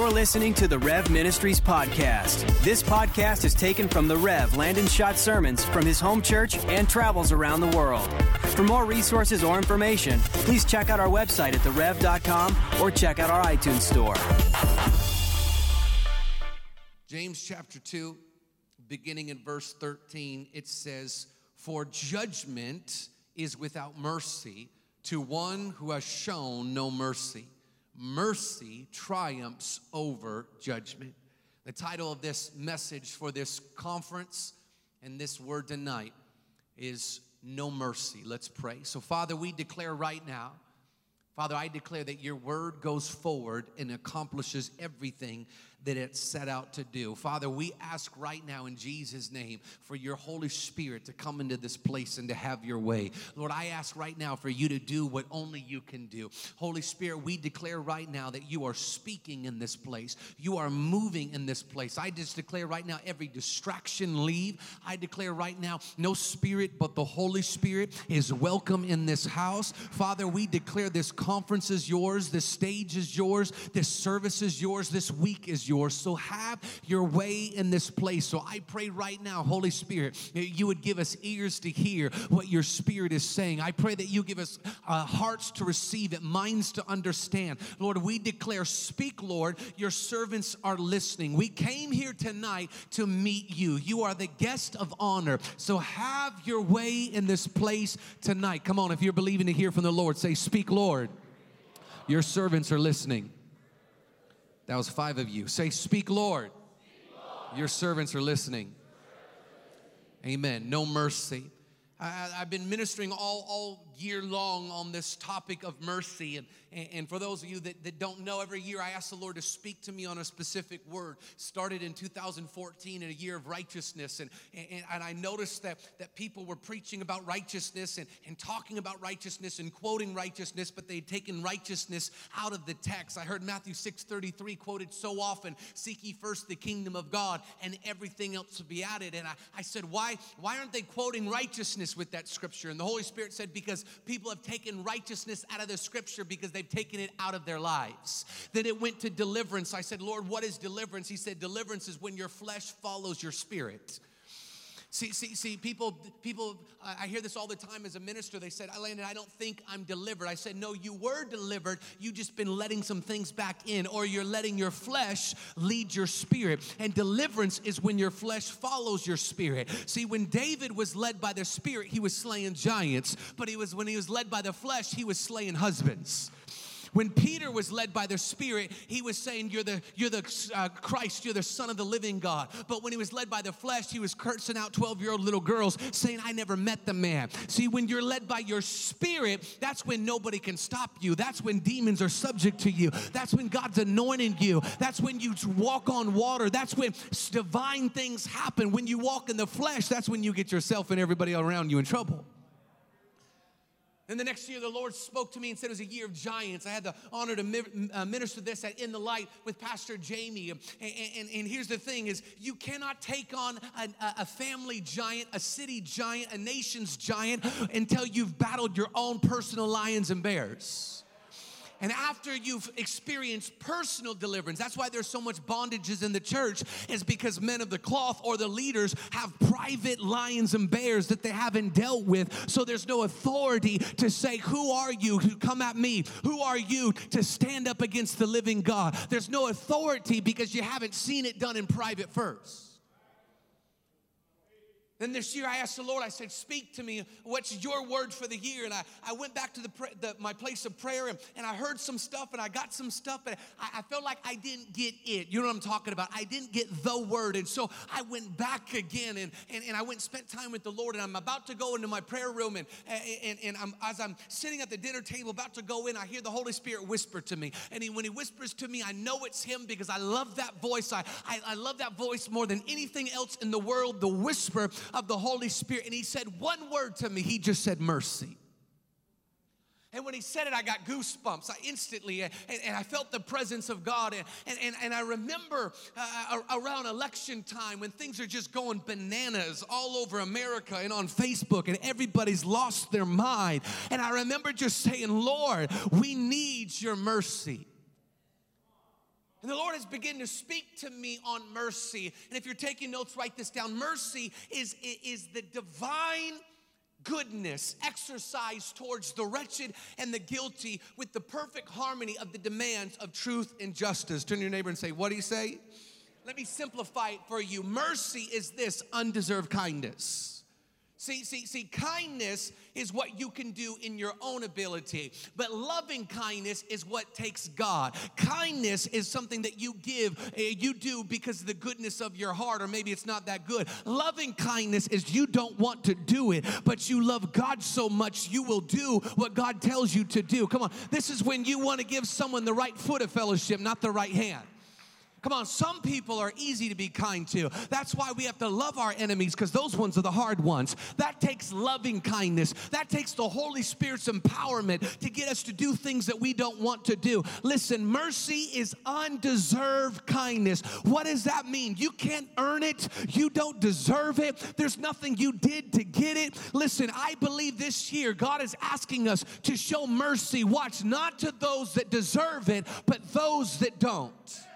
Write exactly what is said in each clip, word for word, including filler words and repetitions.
You're listening to the Rev Ministries podcast. This podcast is taken from the Rev Landon Schott sermons from his home church and travels around the world. For more resources or information, please check out our website at the rev dot com or check out our iTunes store. James chapter two, beginning in verse thirteen, it says, "For judgment is without mercy to one who has shown no mercy. Mercy triumphs over judgment." The title of this message for this conference and this word tonight is No Mercy. Let's pray. So, Father, we declare right now, Father, I declare that your word goes forward and accomplishes everything that it's set out to do. Father, we ask right now in Jesus' name for your Holy Spirit to come into this place and to have your way. Lord, I ask right now for you to do what only you can do. Holy Spirit, we declare right now that you are speaking in this place. You are moving in this place. I just declare right now every distraction leave. I declare right now no spirit but the Holy Spirit is welcome in this house. Father, we declare this conference is yours, this stage is yours, this service is yours, this week is yours. yours. So have your way in this place. So I pray right now, Holy Spirit, you would give us ears to hear what your Spirit is saying. I pray that you give us uh, hearts to receive it, minds to understand. Lord, we declare, speak, Lord, your servants are listening. We came here tonight to meet you. You are the guest of honor. So have your way in this place tonight. Come on, if you're believing to hear from the Lord, say, speak, Lord. Your servants are listening. That was five of you. Say, speak, Lord. Speak, Lord. Your servants are listening. Amen. No mercy. I, I've been ministering all, all year long on this topic of mercy. And, and for those of you that, that don't know, every year I ask the Lord to speak to me on a specific word. Started in two thousand fourteen in a year of righteousness. And, and, and I noticed that, that people were preaching about righteousness and, and talking about righteousness and quoting righteousness, but they'd taken righteousness out of the text. I heard Matthew six thirty-three quoted so often, "Seek ye first the kingdom of God and everything else will be added." And I, I said, why, why aren't they quoting righteousness with that scripture? And the Holy Spirit said, because people have taken righteousness out of the scripture because they've taken it out of their lives. Then it went to deliverance. I said, Lord, what is deliverance? He said, deliverance is when your flesh follows your spirit. See, see, see, people, people, I hear this all the time as a minister. They said, Landon, I don't think I'm delivered. I said, no, you were delivered. You just been letting some things back in, or you're letting your flesh lead your spirit. And deliverance is when your flesh follows your spirit. See, when David was led by the spirit, he was slaying giants. But he was when he was led by the flesh, he was slaying husbands. When Peter was led by the Spirit, he was saying, you're the you're the uh, Christ, you're the Son of the living God. But when he was led by the flesh, he was cursing out twelve-year-old little girls, saying, I never met the man. See, when you're led by your Spirit, that's when nobody can stop you. That's when demons are subject to you. That's when God's anointing you. That's when you walk on water. That's when divine things happen. When you walk in the flesh, that's when you get yourself and everybody around you in trouble. And the next year, the Lord spoke to me and said it was a year of giants. I had the honor to minister this at In the Light with Pastor Jamie. And, and, and here's the thing is, you cannot take on a, a family giant, a city giant, a nation's giant until you've battled your own personal lions and bears. And after you've experienced personal deliverance, that's why there's so much bondages in the church, is because men of the cloth or the leaders have private lions and bears that they haven't dealt with. So there's no authority to say, who are you to come at me? Who are you to stand up against the living God? There's no authority because you haven't seen it done in private first. Then this year I asked the Lord, I said, speak to me. What's your word for the year? And I, I went back to the, the my place of prayer and, and I heard some stuff and I got some stuff. And I, I felt like I didn't get it. You know what I'm talking about? I didn't get the word. And so I went back again and, and, and I went and spent time with the Lord. And I'm about to go into my prayer room. And, and, and I'm, as I'm sitting at the dinner table about to go in, I hear the Holy Spirit whisper to me. And he, when he whispers to me, I know it's him because I love that voice. I, I, I love that voice more than anything else in the world, the whisper of the Holy Spirit. And he said one word to me. He just said mercy. And when he said it, I got goosebumps. I instantly, and, and I felt the presence of God. And, and, and I remember uh, around election time when things are just going bananas all over America and on Facebook and everybody's lost their mind. And I remember just saying, Lord, we need your mercy. And the Lord has begun to speak to me on mercy. And if you're taking notes, write this down. Mercy is, is the divine goodness exercised towards the wretched and the guilty with the perfect harmony of the demands of truth and justice. Turn to your neighbor and say, what do you say? Let me simplify it for you. Mercy is this: undeserved kindness. See, see, see, kindness is what you can do in your own ability, but loving kindness is what takes God. Kindness is something that you give, uh, you do because of the goodness of your heart, or maybe it's not that good. Loving kindness is you don't want to do it, but you love God so much you will do what God tells you to do. Come on, this is when you want to give someone the right foot of fellowship, not the right hand. Come on, some people are easy to be kind to. That's why we have to love our enemies, because those ones are the hard ones. That takes loving kindness. That takes the Holy Spirit's empowerment to get us to do things that we don't want to do. Listen, mercy is undeserved kindness. What does that mean? You can't earn it. You don't deserve it. There's nothing you did to get it. Listen, I believe this year God is asking us to show mercy. Watch, not to those that deserve it, but those that don't.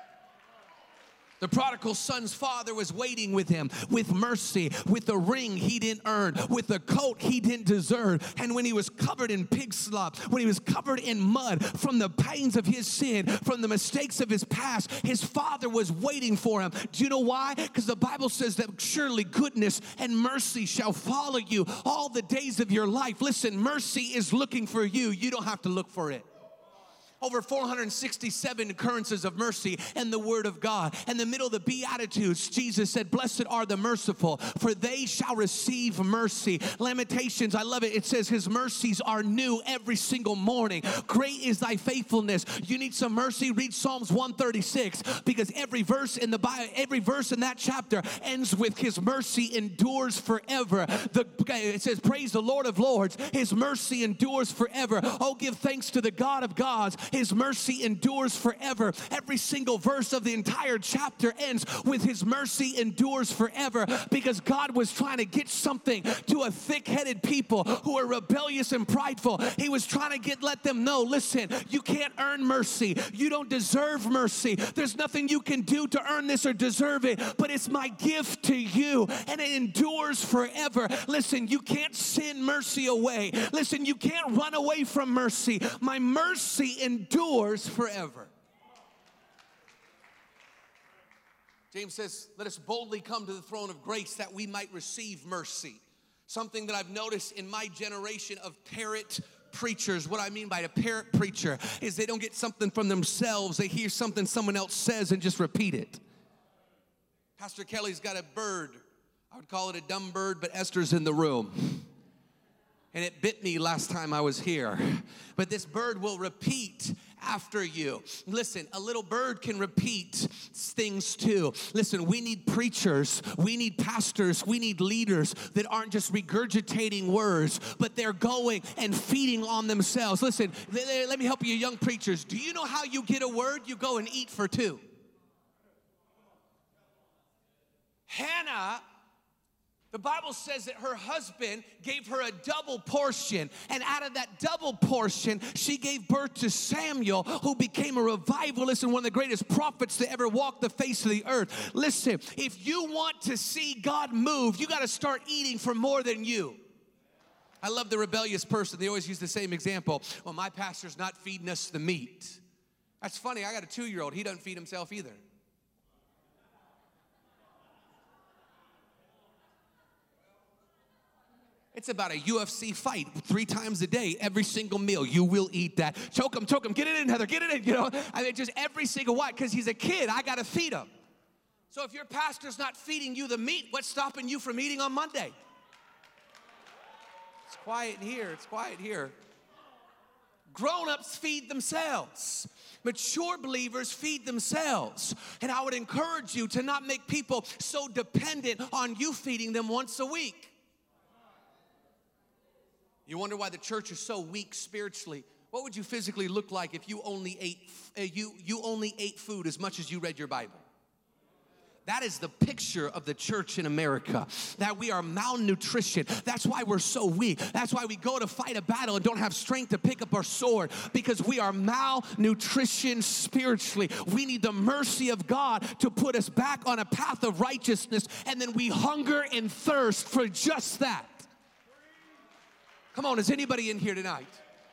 The prodigal son's father was waiting with him with mercy, with a ring he didn't earn, with a coat he didn't deserve. And when he was covered in pig slop, when he was covered in mud from the pains of his sin, from the mistakes of his past, his father was waiting for him. Do you know why? Because the Bible says that surely goodness and mercy shall follow you all the days of your life. Listen, mercy is looking for you. You don't have to look for it. Over four hundred sixty-seven occurrences of mercy in the Word of God. In the middle of the Beatitudes, Jesus said, blessed are the merciful, for they shall receive mercy. Lamentations, I love it. It says his mercies are new every single morning. Great is thy faithfulness. You need some mercy? Read Psalms one thirty-six, because every verse in the Bible, every verse in that chapter ends with his mercy endures forever. The, it says, praise the Lord of Lords. His mercy endures forever. Oh, give thanks to the God of gods. His mercy endures forever. Every single verse of the entire chapter ends with his mercy endures forever, because God was trying to get something to a thick-headed people who are rebellious and prideful. He was trying to get let them know, listen, you can't earn mercy. You don't deserve mercy. There's nothing you can do to earn this or deserve it, but it's my gift to you, and it endures forever. Listen, you can't sin mercy away. Listen, you can't run away from mercy. My mercy endures endures forever. James says, let us boldly come to the throne of grace that we might receive mercy. Something that I've noticed in my generation of parrot preachers, what I mean by a parrot preacher is they don't get something from themselves. They hear something someone else says and just repeat it. Pastor Kelly's got a bird. I would call it a dumb bird, but Esther's in the room. And it bit me last time I was here. But this bird will repeat after you. Listen, a little bird can repeat things too. Listen, we need preachers, we need pastors, we need leaders that aren't just regurgitating words, but they're going and feeding on themselves. Listen, let me help you young preachers. Do you know how you get a word? You go and eat for two. Hannah, the Bible says that her husband gave her a double portion, and out of that double portion, she gave birth to Samuel, who became a revivalist and one of the greatest prophets to ever walk the face of the earth. Listen, if you want to see God move, you got to start eating for more than you. I love the rebellious person. They always use the same example. Well, my pastor's not feeding us the meat. That's funny. I got a two-year-old. He doesn't feed himself either. It's about a U F C fight three times a day, every single meal. You will eat that. Choke him, choke him. Get it in, Heather. Get it in. You know, I mean, just every single why? Because he's a kid. I got to feed him. So if your pastor's not feeding you the meat, what's stopping you from eating on Monday? It's quiet here. It's quiet here. Grown-ups feed themselves. Mature believers feed themselves. And I would encourage you to not make people so dependent on you feeding them once a week. You wonder why the church is so weak spiritually. What would you physically look like if you only ate uh, you you only ate food as much as you read your Bible? That is the picture of the church in America, that we are malnutrition. That's why we're so weak. That's why we go to fight a battle and don't have strength to pick up our sword, because we are malnutrition spiritually. We need the mercy of God to put us back on a path of righteousness, and then we hunger and thirst for just that. Come on, is anybody in here tonight?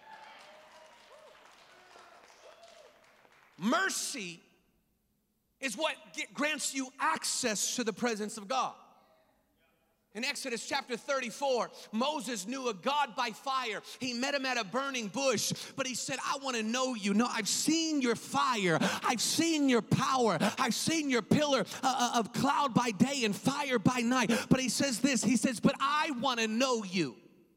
Mercy is what get, grants you access to the presence of God. In Exodus chapter thirty-four, Moses knew a God by fire. He met him at a burning bush, but he said, I want to know you. No, I've seen your fire. I've seen your power. I've seen your pillar uh, of cloud by day and fire by night. But he says this, he says, but I want to know you.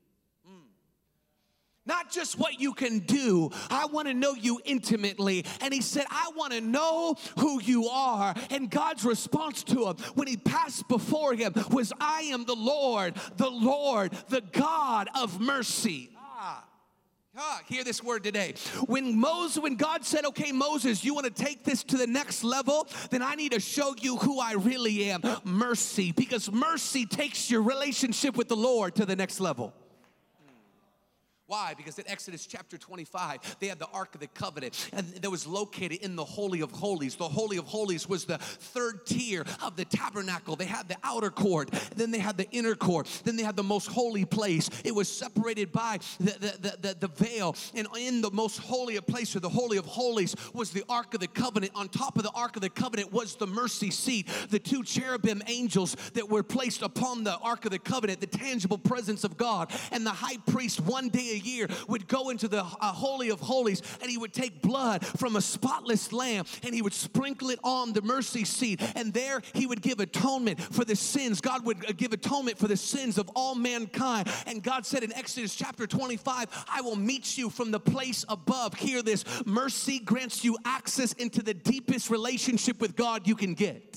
Not just what you can do, I want to know you intimately. And he said, I want to know who you are. And God's response to him when he passed before him was, I am the Lord, the Lord, the God of mercy. Ah. Ah, hear this word today. When Moses, when God said, okay, Moses, you want to take this to the next level, then I need to show you who I really am. Mercy. Because mercy takes your relationship with the Lord to the next level. Why? Because in Exodus chapter twenty-five, they had the Ark of the Covenant, and that was located in the Holy of Holies. The Holy of Holies was the third tier of the tabernacle. They had the outer court, then they had the inner court, then they had the most holy place. It was separated by the, the, the, the, the veil, and in the most holy place, or the Holy of Holies, was the Ark of the Covenant. On top of the Ark of the Covenant was the mercy seat, the two cherubim angels that were placed upon the Ark of the Covenant, the tangible presence of God. And the high priest one day a year would go into the uh, Holy of Holies, and he would take blood from a spotless lamb, and he would sprinkle it on the mercy seat, and there he would give atonement for the sins. God would uh, give atonement for the sins of all mankind. And God said in Exodus chapter twenty-five, I will meet you from the place above. Hear this, mercy grants you access into the deepest relationship with God you can get.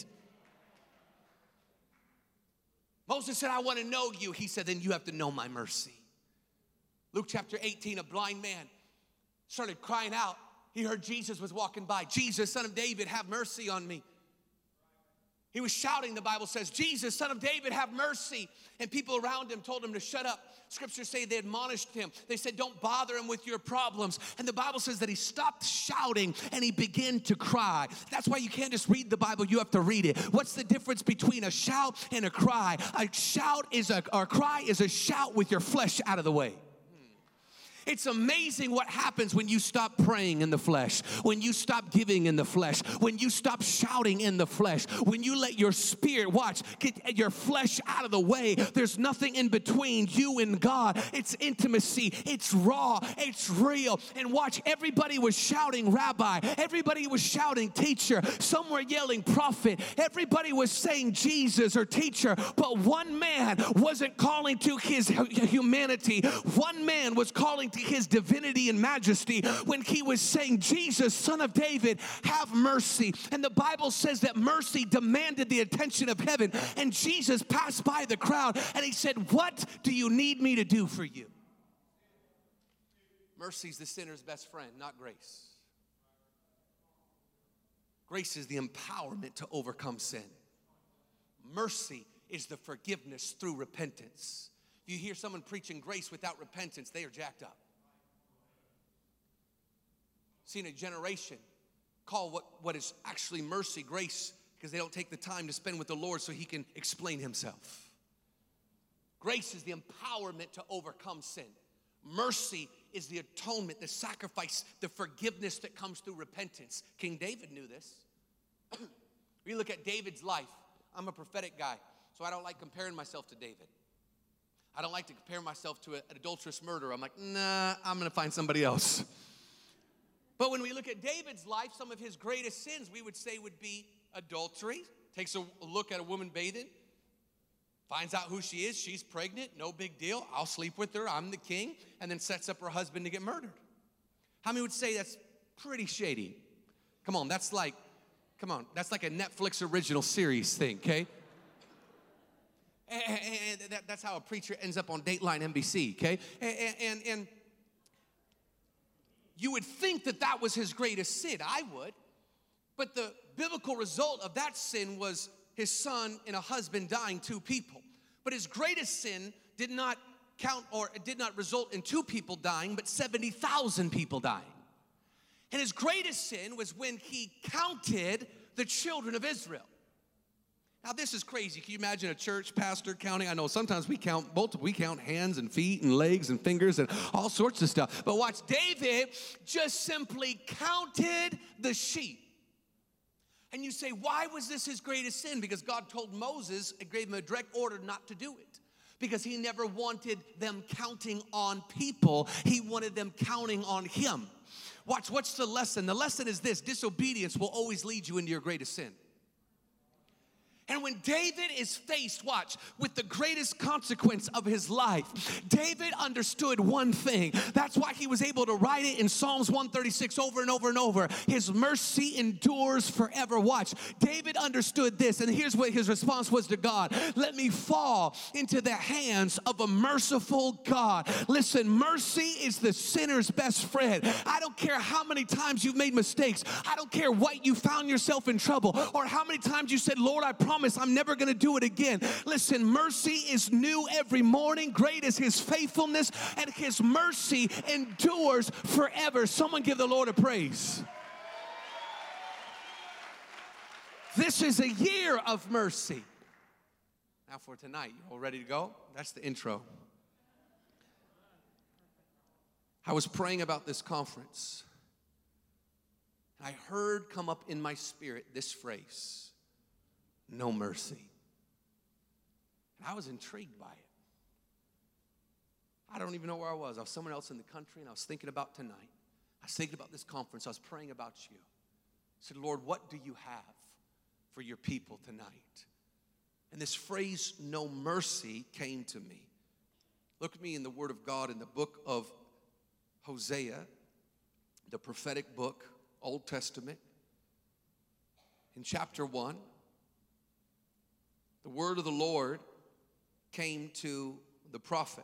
Moses said, I want to know you. He said, then you have to know my mercy. Luke chapter eighteen, a blind man started crying out. He heard Jesus was walking by. Jesus, Son of David, have mercy on me. He was shouting, the Bible says, Jesus, Son of David, have mercy. And people around him told him to shut up. Scriptures say they admonished him. They said, don't bother him with your problems. And the Bible says that he stopped shouting and he began to cry. That's why you can't just read the Bible, you have to read it. What's the difference between a shout and a cry? A shout is a, or a cry is a shout with your flesh out of the way. It's amazing what happens when you stop praying in the flesh, when you stop giving in the flesh, when you stop shouting in the flesh, when you let your spirit, watch, get your flesh out of the way. There's nothing in between you and God. It's intimacy. It's raw. It's real. And watch, everybody was shouting rabbi. Everybody was shouting teacher. Some were yelling prophet. Everybody was saying Jesus or teacher. But one man wasn't calling to his humanity. One man was calling to his divinity and majesty when he was saying, Jesus, Son of David, have mercy. And the Bible says that mercy demanded the attention of heaven, and Jesus passed by the crowd and he said, what do you need me to do for you? Mercy's the sinner's best friend, not grace. Grace is the empowerment to overcome sin. Mercy is the forgiveness through repentance. If you hear someone preaching grace without repentance, they are jacked up. Seen a generation call what, what is actually mercy grace because they don't take the time to spend with the Lord so he can explain himself. Grace is the empowerment to overcome sin. Mercy is the atonement, the sacrifice, the forgiveness that comes through repentance. King David knew this. We look at David's life. I'm a prophetic guy, so I don't like comparing myself to David. I don't like to compare myself to an adulterous murderer. I'm like, nah, I'm going to find somebody else. But when we look at David's life, some of his greatest sins, we would say, would be adultery. Takes a look at a woman bathing, finds out who she is. She's pregnant, no big deal. I'll sleep with her, I'm the king. And then sets up her husband to get murdered. How many would say that's pretty shady? Come on, that's like, come on, that's like a Netflix original series thing, okay? And, and that, that's how a preacher ends up on Dateline N B C, okay? And, and, and you would think that that was his greatest sin. I would. But the biblical result of that sin was his son and a husband dying, two people. But his greatest sin did not count, or it did not result in two people dying, but seventy thousand people dying. And his greatest sin was when he counted the children of Israel. Now this is crazy. Can you imagine a church pastor counting? I know sometimes we count multiple, we count hands and feet and legs and fingers and all sorts of stuff. But watch, David just simply counted the sheep. And you say, why was this his greatest sin? Because God told Moses, and gave him a direct order not to do it. Because he never wanted them counting on people. He wanted them counting on him. Watch, what's the lesson? The lesson is this: disobedience will always lead you into your greatest sin. And when David is faced, watch, with the greatest consequence of his life, David understood one thing. That's why he was able to write it in Psalms one thirty-six over and over and over. His mercy endures forever. Watch, David understood this, and here's what his response was to God: let me fall into the hands of a merciful God. Listen, mercy is the sinner's best friend. I don't care how many times you've made mistakes. I don't care what you found yourself in trouble, or how many times you said, Lord, I promise I'm never going to do it again. Listen, mercy is new every morning. Great is his faithfulness, and his mercy endures forever. Someone give the Lord a praise. This is a year of mercy. Now for tonight, you all ready to go? That's the intro. I was praying about this conference, and I heard come up in my spirit this phrase: no mercy. And I was intrigued by it. I don't even know where I was. I was somewhere else in the country, and I was thinking about tonight. I was thinking about this conference. I was praying about you. I said, Lord, what do you have for your people tonight? And this phrase, no mercy, came to me. Look at me in the Word of God in the book of Hosea, the prophetic book, Old Testament. In chapter one, the word of the Lord came to the prophet.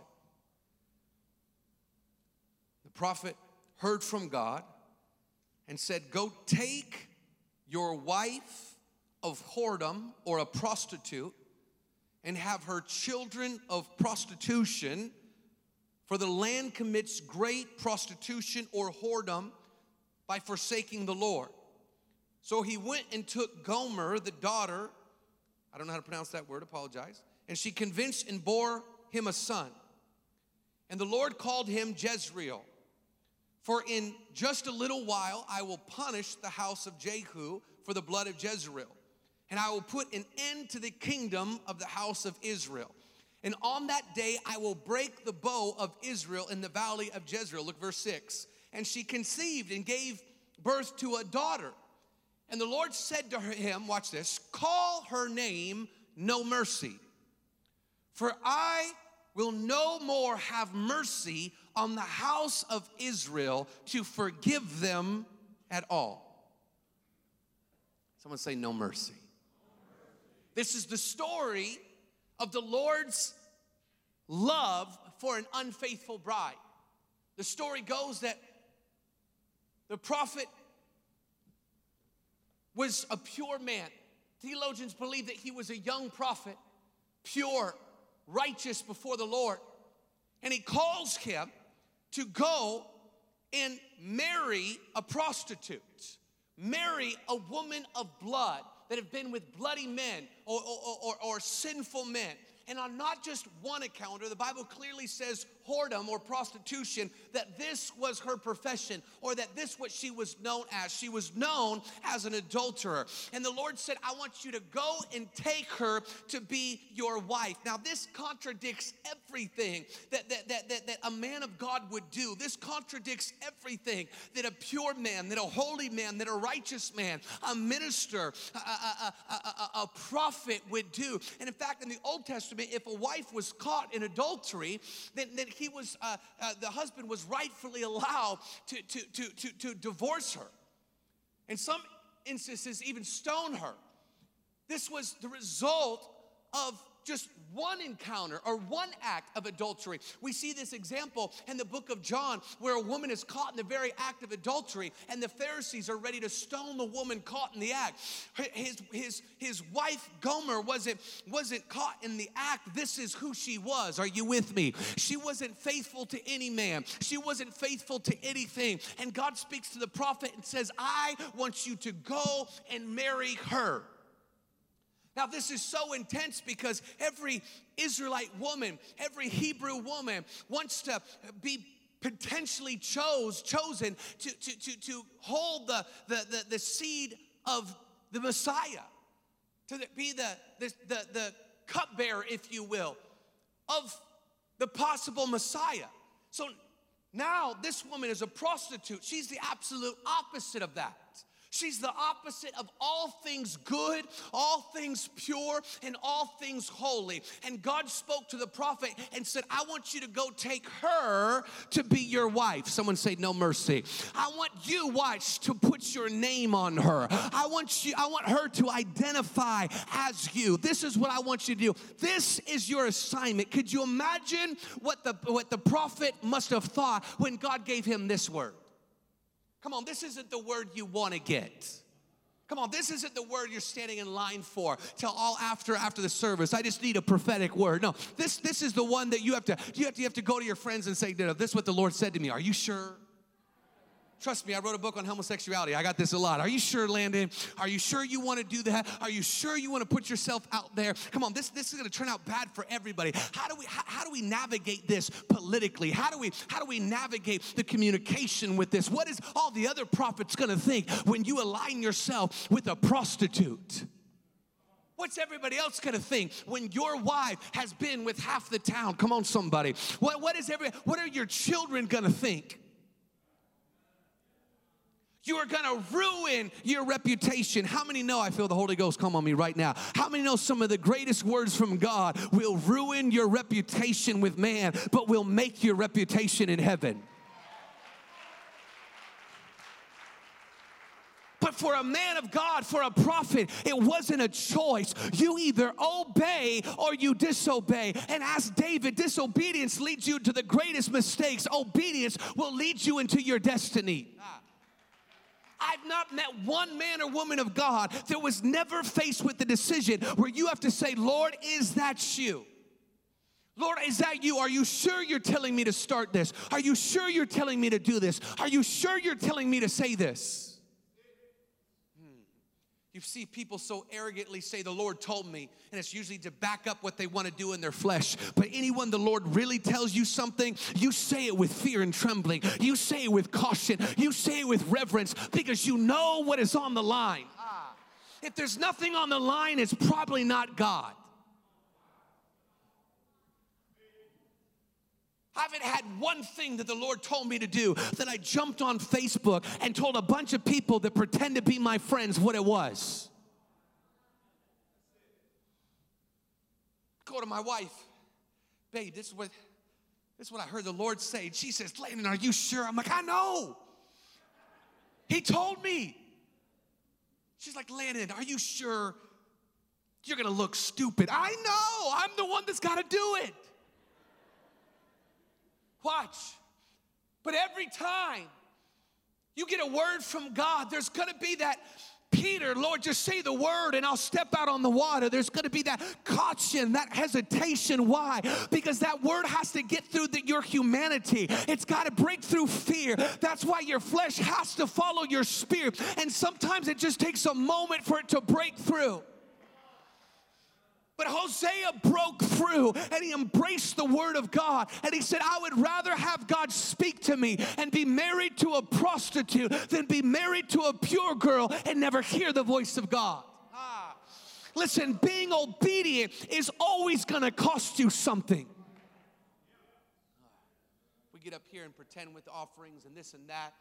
The prophet heard from God and said, go take your wife of whoredom, or a prostitute, and have her children of prostitution, for the land commits great prostitution or whoredom by forsaking the Lord. So he went and took Gomer, the daughter, I don't know how to pronounce that word, apologize. And she convinced and bore him a son. And the Lord called him Jezreel. For in just a little while I will punish the house of Jehu for the blood of Jezreel. And I will put an end to the kingdom of the house of Israel. And on that day I will break the bow of Israel in the valley of Jezreel. Look, verse six. And she conceived and gave birth to a daughter. And the Lord said to him, watch this, call her name No Mercy, for I will no more have mercy on the house of Israel to forgive them at all. Someone say no mercy. This is the story of the Lord's love for an unfaithful bride. The story goes that the prophet was a pure man. Theologians believe that he was a young prophet, pure, righteous before the Lord. And he calls him to go and marry a prostitute, marry a woman of blood that have been with bloody men or, or, or, or sinful men. And on not just one encounter, the Bible clearly says whoredom or prostitution, that this was her profession, or that this what she was known as. She was known as an adulterer. And the Lord said, I want you to go and take her to be your wife. Now this contradicts everything that, that, that, that, that a man of God would do. This contradicts everything that a pure man, that a holy man, that a righteous man, a minister, a, a, a, a, a prophet would do. And in fact, in the Old Testament, if a wife was caught in adultery, then, then he was, uh, uh, the husband was rightfully allowed to, to, to, to, to divorce her. In some instances, even stone her. This was the result of just one encounter or one act of adultery. We see this example in the book of John where a woman is caught in the very act of adultery, and the Pharisees are ready to stone the woman caught in the act. His, his, his wife Gomer wasn't, wasn't caught in the act. This is who she was. Are you with me? She wasn't faithful to any man. She wasn't faithful to anything. And God speaks to the prophet and says, I want you to go and marry her. Now, this is so intense because every Israelite woman, every Hebrew woman wants to be potentially chose, chosen to, to, to, to hold the, the, the, the seed of the Messiah, to be the, the, the, the cupbearer, if you will, of the possible Messiah. So now this woman is a prostitute. She's the absolute opposite of that. She's the opposite of all things good, all things pure, and all things holy. And God spoke to the prophet and said, I want you to go take her to be your wife. Someone say, no mercy. I want you, wives, to put your name on her. I want you, I want her to identify as you. This is what I want you to do. This is your assignment. Could you imagine what the, what the prophet must have thought when God gave him this word? Come on, this isn't the word you want to get. Come on, this isn't the word you're standing in line for till all after after the service. I just need a prophetic word. No, this this is the one that you have to you have to you have to go to your friends and say, no, this is what the Lord said to me. Are you sure? Trust me, I wrote a book on homosexuality. I got this a lot. Are you sure, Landon? Are you sure you want to do that? Are you sure you want to put yourself out there? Come on, this, this is going to turn out bad for everybody. How do we how, how do we navigate this politically? How do we how do we navigate the communication with this? What is all the other prophets going to think when you align yourself with a prostitute? What's everybody else going to think when your wife has been with half the town? Come on, somebody. What what is every what are your children going to think? You are going to ruin your reputation. How many know I feel the Holy Ghost come on me right now? How many know some of the greatest words from God will ruin your reputation with man, but will make your reputation in heaven? But for a man of God, for a prophet, it wasn't a choice. You either obey or you disobey. And as David, disobedience leads you to the greatest mistakes. Obedience will lead you into your destiny. I've not met one man or woman of God that was never faced with the decision where you have to say, Lord, is that you? Lord, is that you? Are you sure you're telling me to start this? Are you sure you're telling me to do this? Are you sure you're telling me to say this? You see people so arrogantly say, the Lord told me, and it's usually to back up what they want to do in their flesh. But anyone the Lord really tells you something, you say it with fear and trembling. You say it with caution. You say it with reverence because you know what is on the line. Ah. If there's nothing on the line, it's probably not God. I haven't had one thing that the Lord told me to do that I jumped on Facebook and told a bunch of people that pretend to be my friends what it was. Go to my wife. Babe, this is what, this is what I heard the Lord say. She says, Landon, are you sure? I'm like, I know. He told me. She's like, Landon, are you sure? You're going to look stupid. I know. I'm the one that's got to do it. Watch. But every time you get a word from God, there's going to be that, Peter, Lord, just say the word and I'll step out on the water. There's going to be that caution, that hesitation. Why? Because that word has to get through the, your humanity. It's got to break through fear. That's why your flesh has to follow your spirit. And sometimes it just takes a moment for it to break through. But Hosea broke through and he embraced the word of God. And he said, I would rather have God speak to me and be married to a prostitute than be married to a pure girl and never hear the voice of God. Ah. Listen, being obedient is always going to cost you something. We get up here and pretend with offerings and this and that.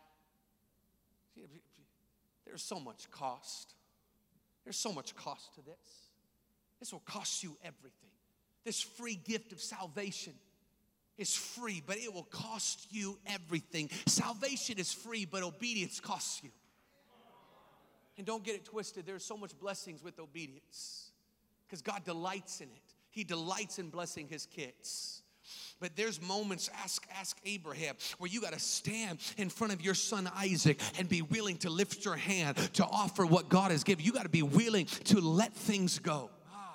There's so much cost. There's so much cost to this. This will cost you everything. This free gift of salvation is free, but it will cost you everything. Salvation is free, but obedience costs you. And don't get it twisted. There's so much blessings with obedience because God delights in it. He delights in blessing his kids. But there's moments, ask, ask Abraham, where you got to stand in front of your son Isaac and be willing to lift your hand to offer what God has given. You got to be willing to let things go.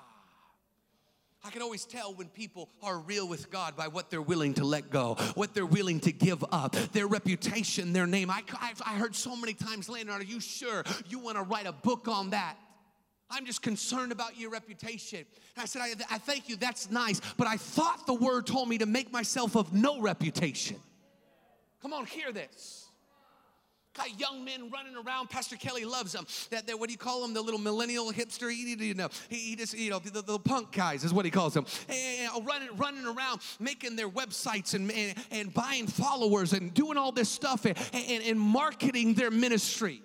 I can always tell when people are real with God by what they're willing to let go, what they're willing to give up, their reputation, their name. I, I, I heard so many times, Landon, are you sure you want to write a book on that? I'm just concerned about your reputation. And I said, I, I thank you, that's nice, but I thought the word told me to make myself of no reputation. Come on, hear this. Got young men running around. Pastor Kelly loves them. That, that what do you call them? The little millennial hipster. He, you know, he, he just, you know, the, the punk guys is what he calls them. And, and running, running around, making their websites and, and, and buying followers and doing all this stuff and, and, and marketing their ministry.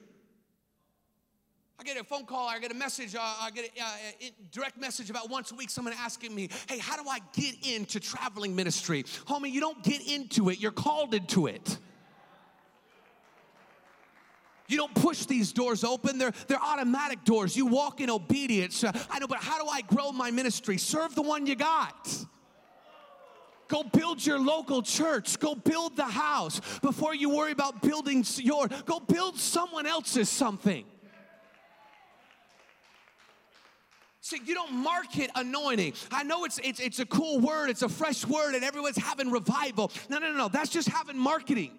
I get a phone call, I get a message, uh, I get a, uh, a direct message about once a week, someone asking me, hey, how do I get into traveling ministry? Homie, you don't get into it, you're called into it. You don't push these doors open, they're, they're automatic doors. You walk in obedience. Uh, I know, but how do I grow my ministry? Serve the one you got. Go build your local church. Go build the house. Before you worry about building your, go build someone else's something. See, you don't market anointing. I know it's, it's, it's a cool word, it's a fresh word, and everyone's having revival. No, no, no, no, that's just having marketing.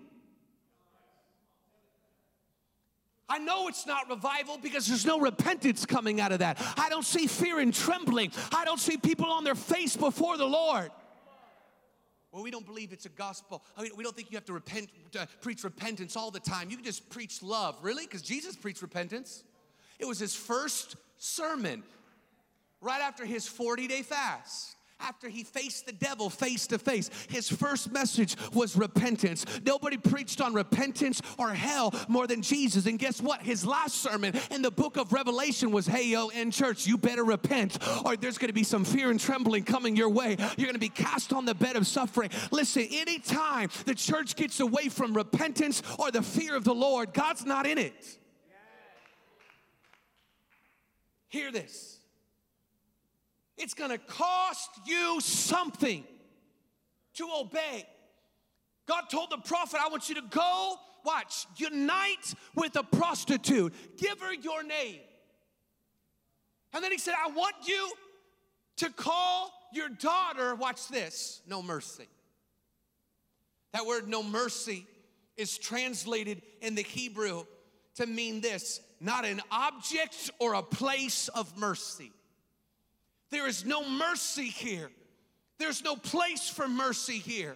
I know it's not revival because there's no repentance coming out of that. I don't see fear and trembling. I don't see people on their face before the Lord. Well, we don't believe it's a gospel. I mean, we don't think you have to repent, uh, preach repentance all the time. You can just preach love. Really? Because Jesus preached repentance. It was his first sermon. Right after his forty-day fast, after he faced the devil face to face, his first message was repentance. Nobody preached on repentance or hell more than Jesus. And guess what? His last sermon in the book of Revelation was, hey, yo, in church, you better repent or there's going to be some fear and trembling coming your way. You're going to be cast on the bed of suffering. Listen, anytime the church gets away from repentance or the fear of the Lord, God's not in it. Hear this. It's going to cost you something to obey. God told the prophet, I want you to go, watch, unite with a prostitute. Give her your name. And then he said, I want you to call your daughter, watch this, no mercy. That word no mercy is translated in the Hebrew to mean this, not an object or a place of mercy. There is no mercy here. There's no place for mercy here.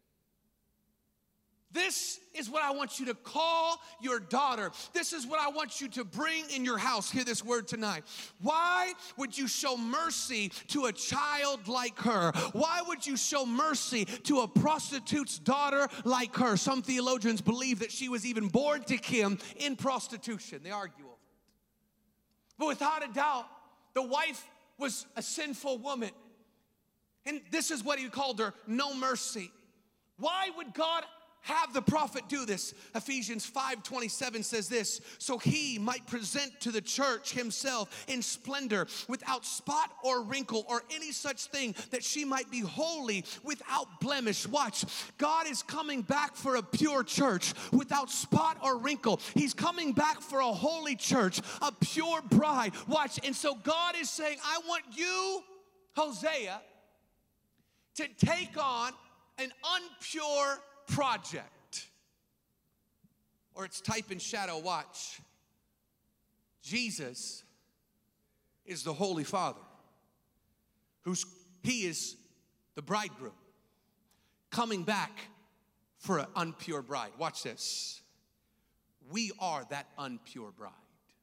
This is what I want you to call your daughter. This is what I want you to bring in your house. Hear this word tonight. Why would you show mercy to a child like her? Why would you show mercy to a prostitute's daughter like her? Some theologians believe that she was even born to him in prostitution. They argue over it. But without a doubt, the wife was a sinful woman. And this is what he called her, no mercy. Why would God have the prophet do this? Ephesians five twenty-seven says this, so he might present to the church himself in splendor, without spot or wrinkle or any such thing, that she might be holy, without blemish. Watch, God is coming back for a pure church without spot or wrinkle. He's coming back for a holy church, a pure bride. Watch, and so God is saying, I want you, Hosea, to take on an unpure project. Or it's type and shadow, watch. Jesus is the Holy Father, who's he is the bridegroom coming back for an unpure bride. Watch this. We are that unpure bride.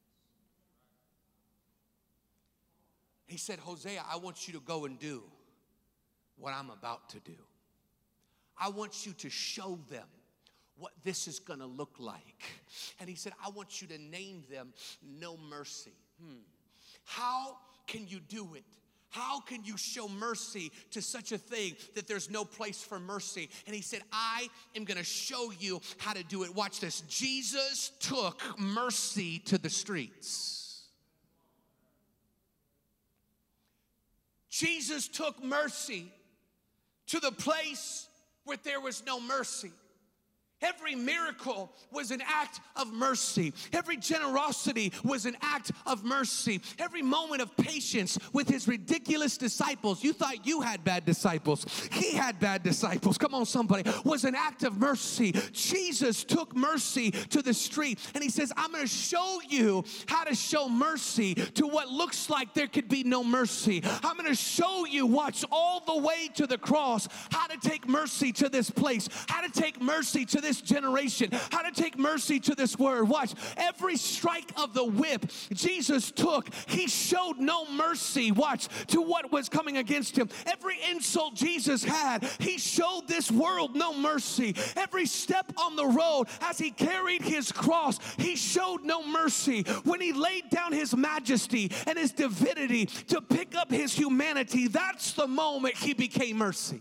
He said, Hosea, I want you to go and do what I'm about to do. I want you to show them what this is going to look like. And he said, I want you to name them no mercy. Hmm. How can you do it? How can you show mercy to such a thing that there's no place for mercy? And he said, I am going to show you how to do it. Watch this. Jesus took mercy to the streets. Jesus took mercy to the place where there was no mercy. Every miracle was an act of mercy. Every generosity was an act of mercy. Every moment of patience with his ridiculous disciples. You thought you had bad disciples. He had bad disciples. Come on, somebody. Was an act of mercy. Jesus took mercy to the street, and he says, I'm going to show you how to show mercy to what looks like there could be no mercy. I'm going to show you, watch, all the way to the cross, how to take mercy to this place, how to take mercy to this this generation, how to take mercy to this word. Watch, every strike of the whip Jesus took, he showed no mercy, watch, to what was coming against him. Every insult Jesus had, he showed this world no mercy. Every step on the road as he carried his cross, he showed no mercy. When he laid down his majesty and his divinity to pick up his humanity, that's the moment he became mercy.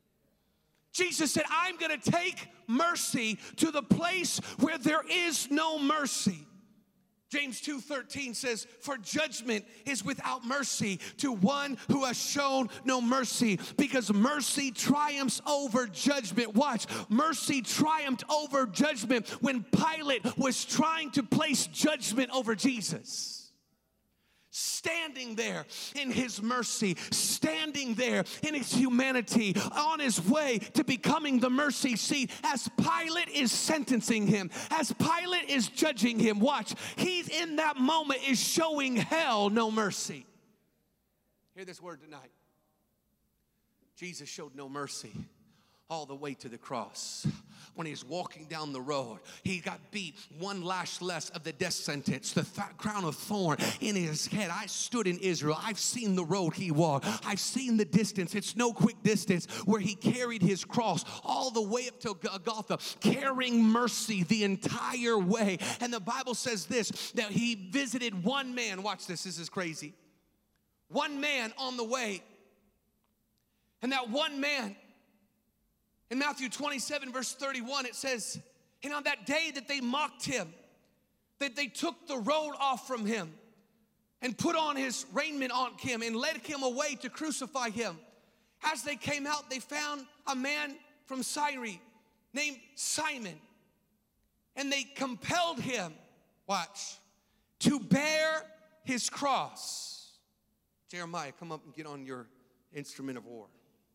Jesus said, I'm going to take mercy to the place where there is no mercy. James two thirteen says, for judgment is without mercy to one who has shown no mercy, because mercy triumphs over judgment. Watch, mercy triumphed over judgment when Pilate was trying to place judgment over Jesus. Standing there in his mercy, standing there in his humanity, on his way to becoming the mercy seat, as Pilate is sentencing him, as Pilate is judging him, watch, he's in that moment is showing hell no mercy. Hear this word tonight. Jesus showed no mercy all the way to the cross. When he's walking down the road, he got beat one lash less of the death sentence, the th- crown of thorn in his head. I stood in Israel. I've seen the road he walked. I've seen the distance. It's no quick distance, where he carried his cross all the way up to Golgotha, carrying mercy the entire way. And the Bible says this, that he visited one man. Watch this. This is crazy. One man on the way. And that one man, in Matthew twenty-seven, verse thirty-one, it says, and on that day that they mocked him, that they took the robe off from him and put on his raiment on him and led him away to crucify him. As they came out, they found a man from Cyrene named Simon, and they compelled him, watch, to bear his cross. Jeremiah, come up and get on your instrument of war.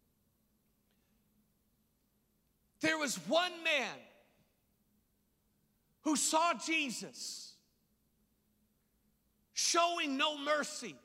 There was one man who saw Jesus showing no mercy.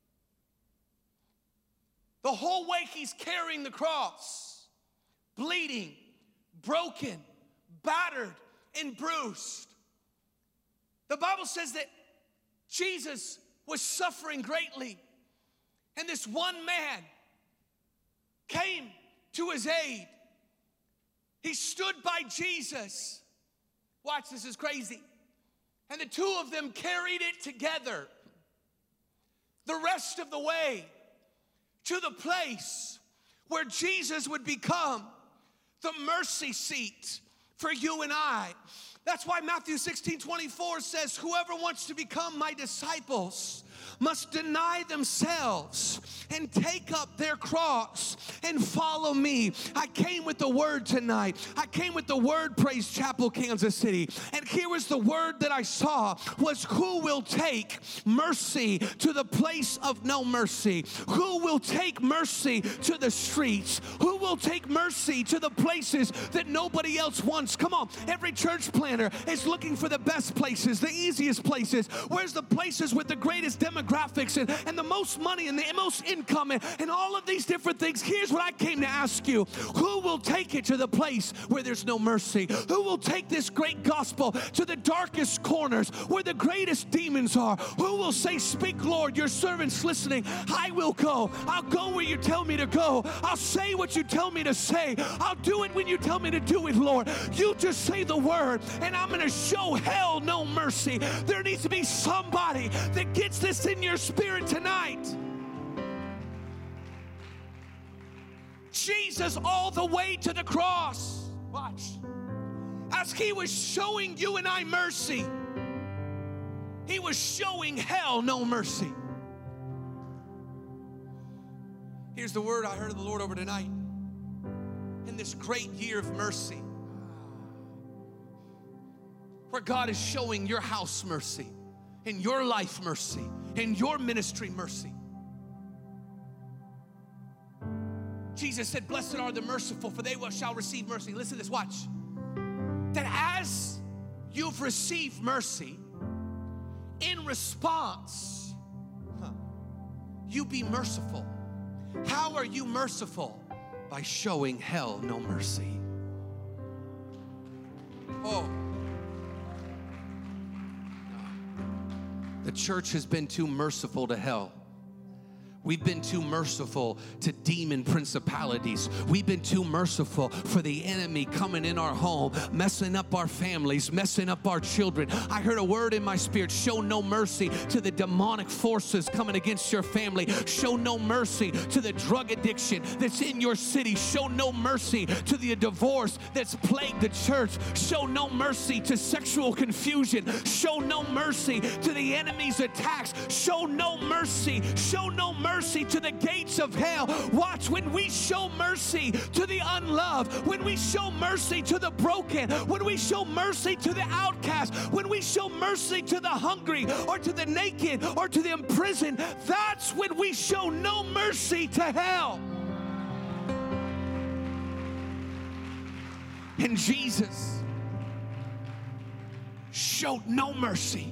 The whole way he's carrying the cross, bleeding, broken, battered, and bruised. The Bible says that Jesus was suffering greatly, and this one man came to his aid. He stood by Jesus. Watch, this is crazy. And the two of them carried it together the rest of the way to the place where Jesus would become the mercy seat for you and I. That's why Matthew sixteen twenty-four says, whoever wants to become my disciples must deny themselves and take up their cross and follow me. I came with the word tonight. I came with the word, Praise Chapel, Kansas City. And here was the word that I saw, was who will take mercy to the place of no mercy? Who will take mercy to the streets? Who will take mercy to the places that nobody else wants? Come on, every church planner is looking for the best places, the easiest places. Where's the places with the greatest demographics and, and the most money and the most income and, and all of these different things? Here's what I came to ask you. Who will take it to the place where there's no mercy? Who will take this great gospel to the darkest corners where the greatest demons are? Who will say, speak, Lord, your servant's listening. I will go. I'll go where you tell me to go. I'll say what you tell me to say. I'll do it when you tell me to do it, Lord. You just say the word, and I'm going to show hell no mercy. There needs to be somebody that gets this in your spirit tonight. Jesus all the way to the cross. Watch. As he was showing you and I mercy, he was showing hell no mercy. Here's the word I heard of the Lord over tonight. In this great year of mercy, where God is showing your house mercy, in your life mercy, in your ministry mercy. Jesus said, blessed are the merciful, for they shall receive mercy. Listen to this, watch. That as you've received mercy, in response, huh, you be merciful. How are you merciful? By showing hell no mercy. Oh. The church has been too merciful to hell. We've been too merciful to demon principalities. We've been too merciful for the enemy coming in our home, messing up our families, messing up our children. I heard a word in my spirit, show no mercy to the demonic forces coming against your family. Show no mercy to the drug addiction that's in your city. Show no mercy to the divorce that's plagued the church. Show no mercy to sexual confusion. Show no mercy to the enemy's attacks. Show no mercy. Show no mercy. Mercy to the gates of hell. Watch, when we show mercy to the unloved, when we show mercy to the broken, when we show mercy to the outcast, when we show mercy to the hungry or to the naked or to the imprisoned, that's when we show no mercy to hell. And Jesus showed no mercy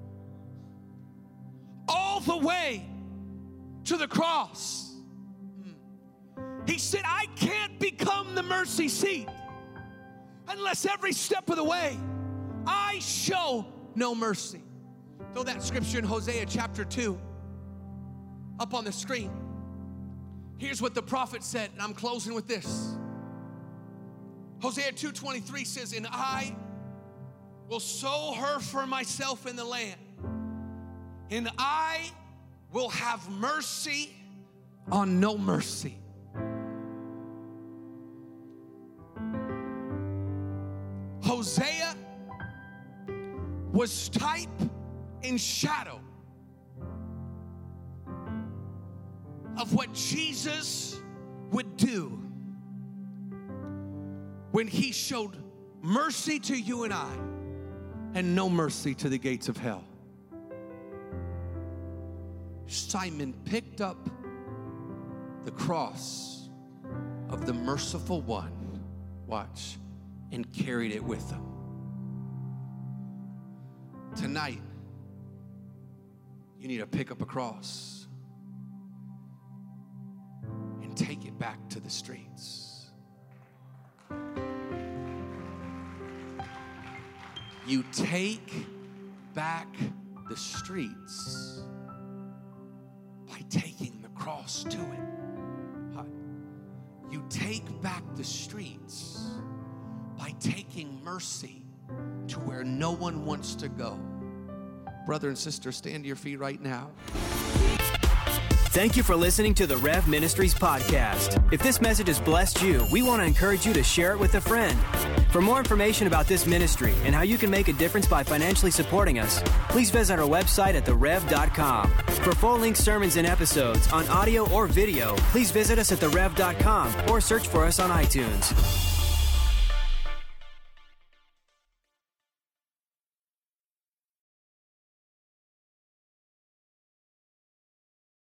all the way to the cross. He said, I can't become the mercy seat unless every step of the way I show no mercy. Throw that scripture in Hosea chapter two up on the screen. Here's what the prophet said, and I'm closing with this. Hosea two twenty-three says, and I will sow her for myself in the land, and I will have mercy on no mercy. Hosea was type and shadow of what Jesus would do when he showed mercy to you and I and no mercy to the gates of hell. Simon picked up the cross of the merciful one, watch, and carried it with him. Tonight, you need to pick up a cross and take it back to the streets. You take back the streets by taking the cross to it. You take back the streets by taking mercy to where no one wants to go. Brother and sister, stand to your feet right now. Thank you for listening to the Rev Ministries podcast. If this message has blessed you, we want to encourage you to share it with a friend. For more information about this ministry and how you can make a difference by financially supporting us, please visit our website at the rev dot com. For full-length sermons and episodes on audio or video, please visit us at the rev dot com or search for us on iTunes.